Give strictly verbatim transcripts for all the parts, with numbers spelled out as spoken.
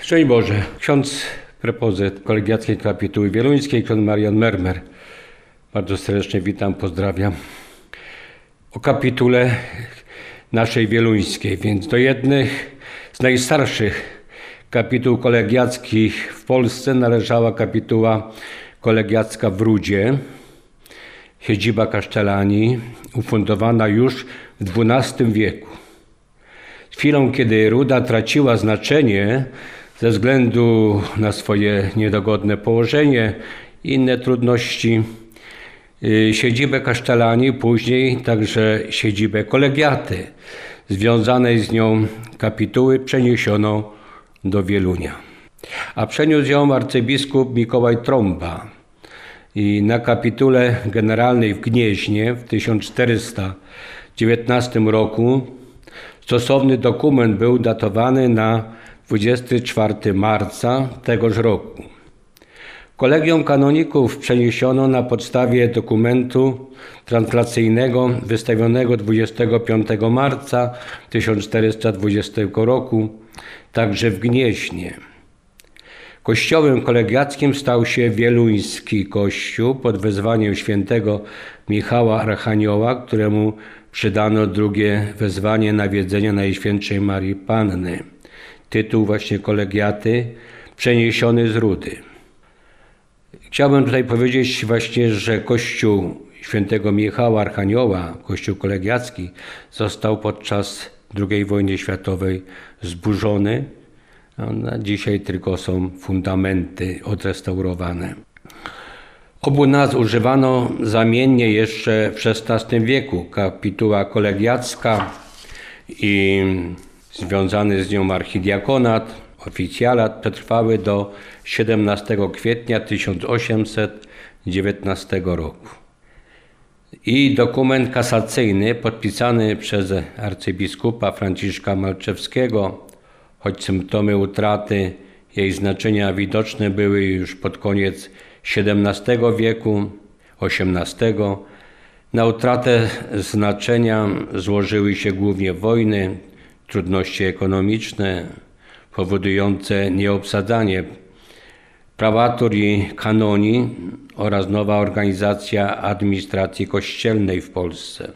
Szczęść Boże. Ksiądz prepozyt kolegiackiej kapituły wieluńskiej, ksiądz Marian Mermer. Bardzo serdecznie witam, pozdrawiam. O kapitule naszej wieluńskiej, więc do jednych z najstarszych kapituł kolegiackich w Polsce należała kapituła kolegiacka w Rudzie, siedziba kasztelanii, ufundowana już w dwunastym wieku. Chwilą, kiedy Ruda traciła znaczenie ze względu na swoje niedogodne położenie i inne trudności, siedzibę kasztelanii, później także siedzibę kolegiaty, związanej z nią kapituły, przeniesiono do Wielunia. A przeniósł ją arcybiskup Mikołaj Trąba i na kapitule generalnej w Gnieźnie w tysiąc czterysta dziewiętnastym roku stosowny dokument był datowany na dwudziestego czwartego marca tegoż roku. Kolegium kanoników przeniesiono na podstawie dokumentu translacyjnego wystawionego dwudziestego piątego marca tysiąc czterysta dwudziestego roku, także w Gnieźnie. Kościołem kolegiackim stał się wieluński kościół pod wezwaniem świętego Michała Archanioła, któremu przydano drugie wezwanie nawiedzenia Najświętszej Marii Panny. Tytuł właśnie kolegiaty przeniesiony z Rudy. Chciałbym tutaj powiedzieć właśnie, że Kościół świętego Michała Archanioła, Kościół kolegiacki, został podczas drugiej wojny światowej zburzony. A dzisiaj tylko są fundamenty odrestaurowane. Obu nazw używano zamiennie jeszcze w szesnastym wieku. Kapituła kolegiacka i związany z nią archidiakonat, oficjalat przetrwały do siedemnastego kwietnia tysiąc osiemset dziewiętnastego roku. I dokument kasacyjny podpisany przez arcybiskupa Franciszka Malczewskiego, choć symptomy utraty jej znaczenia widoczne były już pod koniec siedemnastego wieku, osiemnastego. Na utratę znaczenia złożyły się głównie wojny, trudności ekonomiczne powodujące nieobsadzanie prawatur i kanonii oraz nowa organizacja administracji kościelnej w Polsce.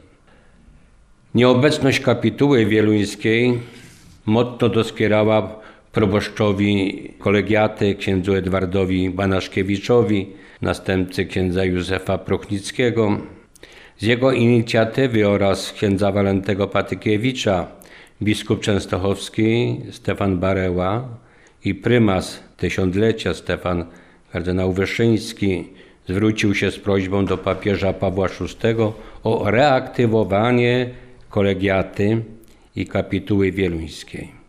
Nieobecność kapituły wieluńskiej mocno doskwierała proboszczowi kolegiaty, księdzu Edwardowi Banaszkiewiczowi, następcy księdza Józefa Prochnickiego. Z jego inicjatywy oraz księdza Walentego Patykiewicza biskup częstochowski Stefan Bareła i prymas tysiąclecia Stefan kardynał Wyszyński zwrócił się z prośbą do papieża Pawła szóstego o reaktywowanie kolegiaty i kapituły wieluńskiej.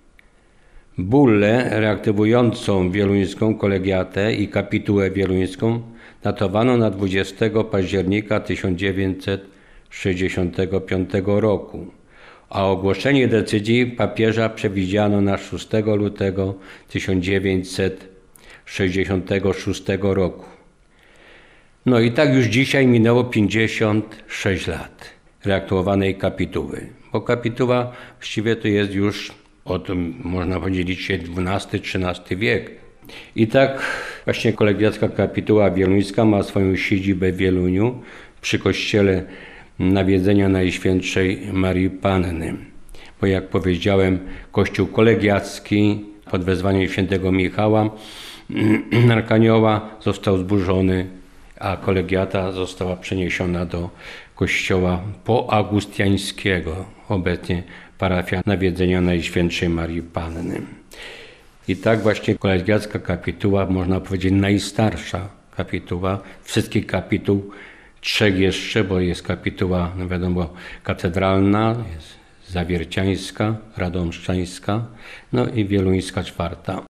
Bullę reaktywującą wieluńską kolegiatę i kapitułę wieluńską datowano na dwudziestego października tysiąc dziewięćset sześćdziesiątego piątego roku, a ogłoszenie decyzji papieża przewidziano na szóstego lutego tysiąc dziewięćset sześćdziesiątego szóstego roku. No i tak już dzisiaj minęło pięćdziesiąt sześć lat reaktywowanej kapituły, bo kapituła właściwie to jest już od, można powiedzieć, dzisiaj dwunasty trzynasty wiek. I tak właśnie kolegiacka kapituła wieluńska ma swoją siedzibę w Wieluniu przy kościele Nawiedzenia Najświętszej Marii Panny. Bo jak powiedziałem, kościół kolegiacki pod wezwaniem świętego Michała Archanioła został zburzony, a kolegiata została przeniesiona do kościoła poaugustiańskiego, obecnie parafia Nawiedzenia Najświętszej Marii Panny. I tak właśnie kolegiacka kapituła, można powiedzieć, najstarsza kapituła, wszystkich kapituł, trzech jeszcze, bo jest kapituła, no wiadomo, katedralna, jest zawierciańska, radomszczańska, no i wieluńska czwarta.